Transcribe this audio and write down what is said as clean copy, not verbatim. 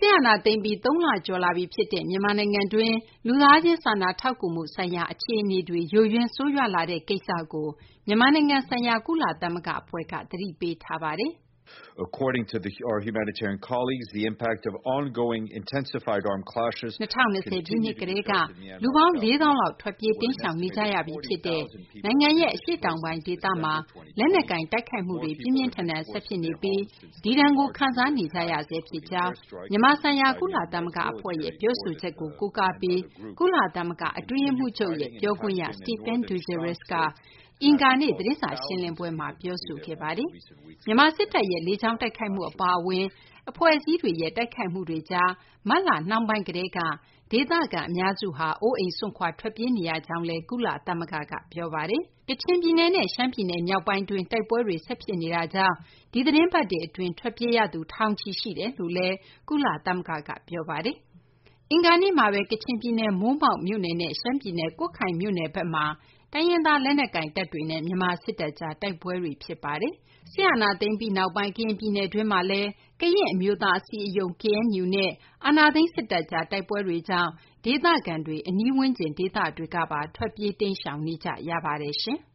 စစ်အာဏာသိမ်းပြီး3 လကျော်လာပြီဖြစ်တဲ့မြန်မာနိုင်ငံတွင်းလူသားချင်းစာနာထောက်ကူမှုဆိုင်ရာအခြေအနေတွေယိုယွင်းဆိုးရွားလာတဲ့ကိစ္စကိုမြန်မာနိုင်ငံဆိုင်ရာကုလသမဂ္ဂအဖွဲ့ကသတိပေးထားပါတယ်။ According to our humanitarian colleagues, the impact of ongoing intensified armed clashes 2020 ပြည့်နှစ်ကလေးကလူပေါင်း 4,000 လောက်ထွက်ပြေးတိမ်းရှောင်နေကြရပြီဖြစ်တဲ့နိုင်ငံရဲ့အရှေ့တောင်ပိုင်းဒေသမှာလက်နက်ကင်တိုက်ခိုက်မှုတွေပြင်းပြင်းထန်ထန်ဆက်ဖြစ်နေပြီးဒီဒဏ်ကိုခံစားနေကြရဆဲဖြစ်ကြောင်းမြန်မာဆိုင်ရာကုလသမဂ္ဂအဖွဲ့ရဲ့ပြောဆိုချက်ကိုကိုးကားပြီးကုလသမဂ္ဂအတွင်းရေးမှူးချုပ်ရဲ့ပြောခွင့်ရ Stéphane Dujarric ကအင်္ဂါနေ့သတင်းစာရှင်းလင်းပွဲမှာပြောဆိုခဲ့ပါတယ်။မြန်မာစစ်တပ်ရဲ့လေကြောင်းတိုက်ခိုက်မှုအပါအဝင်အဖွဲ့အစည်းတွေရဲ့တိုက်ခိုက်မှုတွေကြားမတ်လနှောင်းပိုင်းကတည်းကဒေသခံအများစုဟာအိုးအိမ်စွန့်ခွာထွက်ပြေးနေရကြောင်းလည်းကုလသမဂ္ဂကပြောပါတယ်။ကချင်ပြည်နယ်နဲ့ရှမ်းပြည်နယ်မြောက်ပိုင်းတွင်တိုက်ပွဲတွေဆက်ဖြစ်နေတာကြောင့်ဒီသတင်းပတ်တွေအတွင်းထွက်ပြေးရသူထောင်ချီရှိတယ်လို့လည်းကုလသမဂ္ဂကပြောပါတယ်။အင်္ဂါနေ့မှာပဲကချင်ပြည်နယ်မိုးမောက်မြို့နယ်နဲ့ရှမ်းပြည်နယ်ကွတ်ခိုင်မြို့နယ်ဘက်မှာတိုင်းရင်းသားလက်နက်ကိုင်တပ်တွေနဲ့မြန်မာစစ်တပ်ကြားတိုက်ပွဲတွေဖြစ်ပါတယ်။စစ်အာဏာသိမ်းပြီးနောက်ပိုင်းကရင်ပြည်နယ်တွင်းမှာလည်းကရင်အမျိုးသားအစည်းအရုံး KNU နဲ့အာဏာသိမ်းစစ်တပ်ကြားတိုက်ပွဲတွေကြောင့်ဒေသခံတွေအနီးဝန်းကျင်ဒေသတွေကပါထွက်ပြေးတိမ်းရှောင်နေကြရပါတယ်ရှင်။